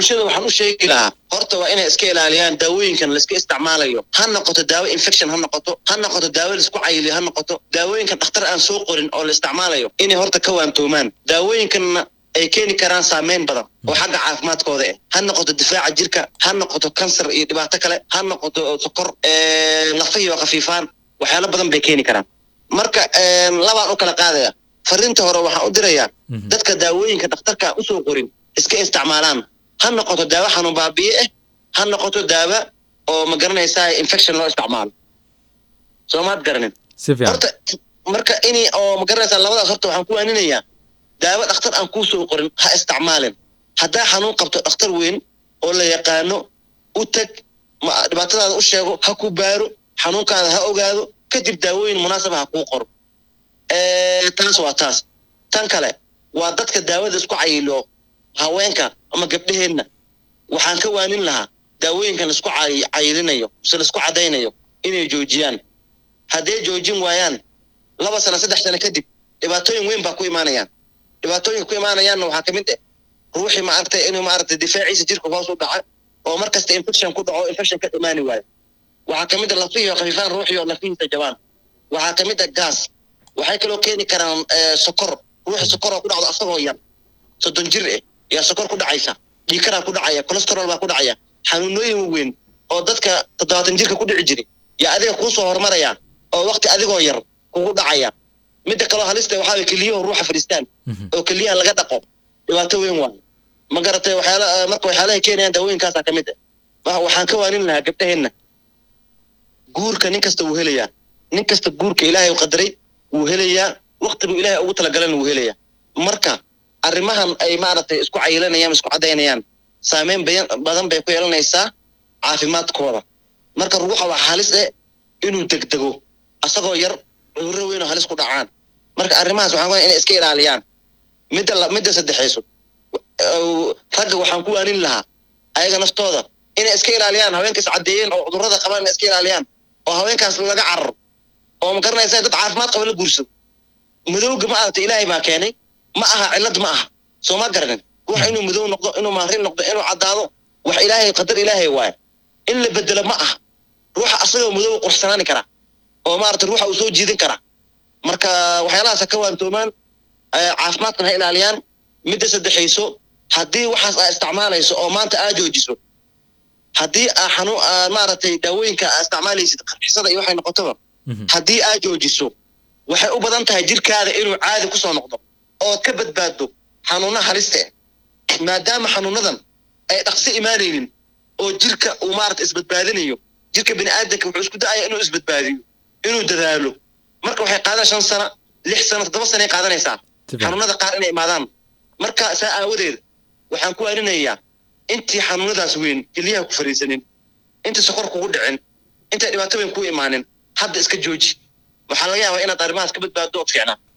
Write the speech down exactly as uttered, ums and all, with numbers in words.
bulshada waxaan u sheegi lahaa horta waa inay iska ilaaliyaan daawooyinkan la iska isticmaalayo ha noqoto daawo infection ha noqoto ha noqoto daawo la isku cayiliyo ha noqoto daawooyinkan dhakhtar aan soo qorin oo la isticmaalayo inay horta ka waantoomaan daawooyinkan ay keeni karaan saameyn badan oo xagga caafimaadkooda ah ha noqoto difaaca jirka ha noqoto kansar iyo dhibaato kale ha noqoto sokor ee lafayo khafiifaan waxyaalo badan bay keeni karaan marka labaan u kala qaadaya fariinta hore waxaan u dirayaa dadka daawooyinka dhakhtarka u soo qorin iska isticmaalaan ha noqoto daawo xanuun baabiye ah ha noqoto daawo oo ma garanaysaa infection loo isticmaalo soomaad garanin horta marka inii oo ma garanaysaa labadaas horta waxaan ku waaninayaa daawo dhakhtar aan kuu soo qorin ha isticmaalin haddaa xanuun qabto dhakhtar weyn oo la yaqaano u tag dhibaatadaada u sheego ha ku baaro xanuunkaada ha ogaado kadib daawooyin munaasaba ha kuu qoro taas waa taas tan kale waa dadka daawada isku cayilo haweenka ama gabdhaheenna waxaan ka waanin lahaa daawooyinkan la isku cayilinayo mise la isku cadaynayo inay joojiyaan hadday joojin waayaan laba sano saddex sano kadib dhibaatooyin weyn baa ku imaanayaan dhibaatooyin ku imaanayaanna waxaa ka mid ah ruuxii ma aragtay inuu ma aragtay difaaciisa jirka hoos u dhaco oo markasta infection ku dhaco infection ka imaani waayo waxaa ka mid ah lafiyo khafiifaan ruuxii oo lafihiisa jabaan waxaa ka mid ah gaas waxay kaloo keeni karaan sokor ruuxa sokor oo ku dhacdo asagoo yar soddon jir ah yaa sokor ku dhacaysa dhiikaraa ku dhacaya cholesterol baa ku dhacaya xanuunooyin weyn oo dadka toddobaatan jirka ku dhici jiray yaa adiga kuu soo hormaraya oo waqti adigoo yar kugu dhacaya midda kaloo halista waxaa way keliyaha ruuxa fadhiistaan oo keliyaha laga dhaqo dhibaato weyn waa ma garatay waxyaala marka waxyaalaha keenayaan daawooyinkaasaa ka mid ah waxaan ka waanin lahaa gabdhaheenna guurka nin kasta wuu helayaa nin kasta guurka ilaahay u qadaray wuu helayaa waqtigu ilaahay ugu talagalana wuu helayaa marka arrimahan ay maaragtay isku cayilanayaan isku cadaynayaan saameyn badan bay ku yeelanaysaa caafimaadkooda marka ruuxa waa halis eh inuu degdego asagoo yar cudurro weyn oo halis ku dhacaan marka arrimahaas waxaan waa inay iska ilaaliyaan midda midda saddexayso ragga waxaan ku waanin lahaa ayaga naftooda inay iska ilaaliyaan haweenkaas caddeeyeen oo cudurrada qabaan inay iska ilaaliyaan oo haweenkaas laga cararo oo ma garanaysaa dad caafimaad qaba la guursado madowga ma aragtay ilaahay baa keenay ma aha cillad ma aha soo ma garanin ruux inuu madow noqdo inuu maarin noqdo inuu caddaado wax ilaahay qadar ilaahay waaye in la bedelo ma aha ruuxa asagoo madow qursanaani kara oo maaragtay ruuxa uu soo jiidin kara marka waxyaalahaas ka waantoomaan caafimaadkan ha ilaaliyaan midda saddexayso haddii waxaas aa isticmaalayso oo maanta aa joojiso haddii aa xanuun maaragtay daawooyinka aa isticmaalaysid qarxisada iyo waxay noqotoba haddii aa joojiso waxay u badan tahay jirkaada inuu caadi ku soo noqdo oo ka badbaado xanuunaha halista ah maadaama xanuunadan ay dhaqsi imaanaynin oo jirka uu maaragtay isbadbaadinayo jirka bini'aadamka wuxuu isku da'aya inuu isbadbaadiyo inuu dadaalo marka waxay qaadan shan sano lix sano toddoba sano ay qaadanaysaa xanuunada qaar inay imaadaan marka saa aawadeed waxaan ku waarinayaa intii xanuunadaas weyn keliyaha ku fariisanin intii sokor kugu dhicin intay dhibaato weyn ku imaanin hadda iska jooji waxaa laga yaabaa inaad arrimahaas ka badbaado oo fiicnaa